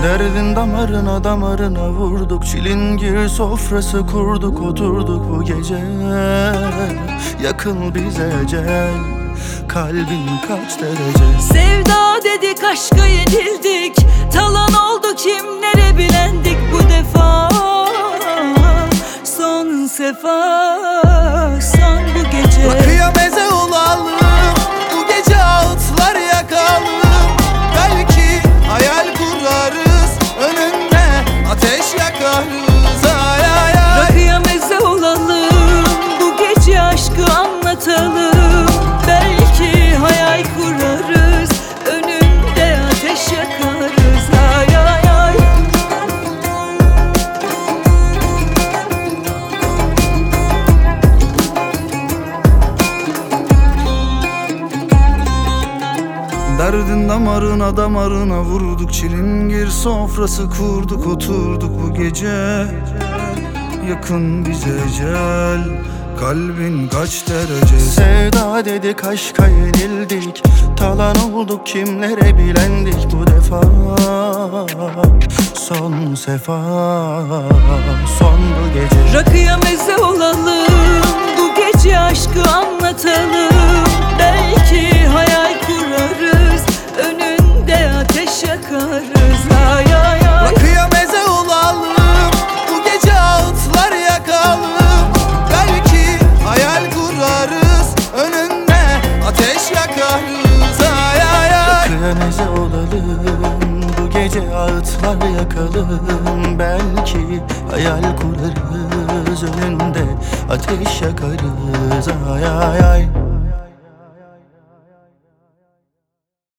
Derdin damarına damarına vurduk, çilingir sofrası kurduk, oturduk bu gece. Yakın bize ecel, kalbin kaç derece? Sevda dedik, aşka yenildik, talan oldu kimlere bilendik bu defa. Son sefa, son bu gece. Rakıya meze olalım, bu gece ağıtlar yakalım. Belki hayal kurarız, önünde ateş yakarız. Ay ay ay. Rakıya meze olalım, bu gece aşkı anlatalım. Belki hayal kurarız, önünde ateş yakarız. Ay ay ay. Derdin damarına damarına vurduk, çilingir sofrası kurduk, oturduk bu gece. Yakın bize ecel, kalbin kaç derece? Sevda dedik, aşka yenildik, talan olduk kimlere bilendik bu defa. Son sefa, son bu gece. Rakıya meze olalım, bu gece aşkı anlatalım. Belki hayal kurarız, önünde ateş yakarız. Ay ay ay. Rakıya meze olalım, bu gece ağıtlar yakalım. Belki hayal kurarız, önünde ateş yakarız. Ay ay ay. Rakıya meze olalım, bu gece ağıtlar yakalım. Belki hayal kurarız, önünde ateş yakarız. Ay ay ay.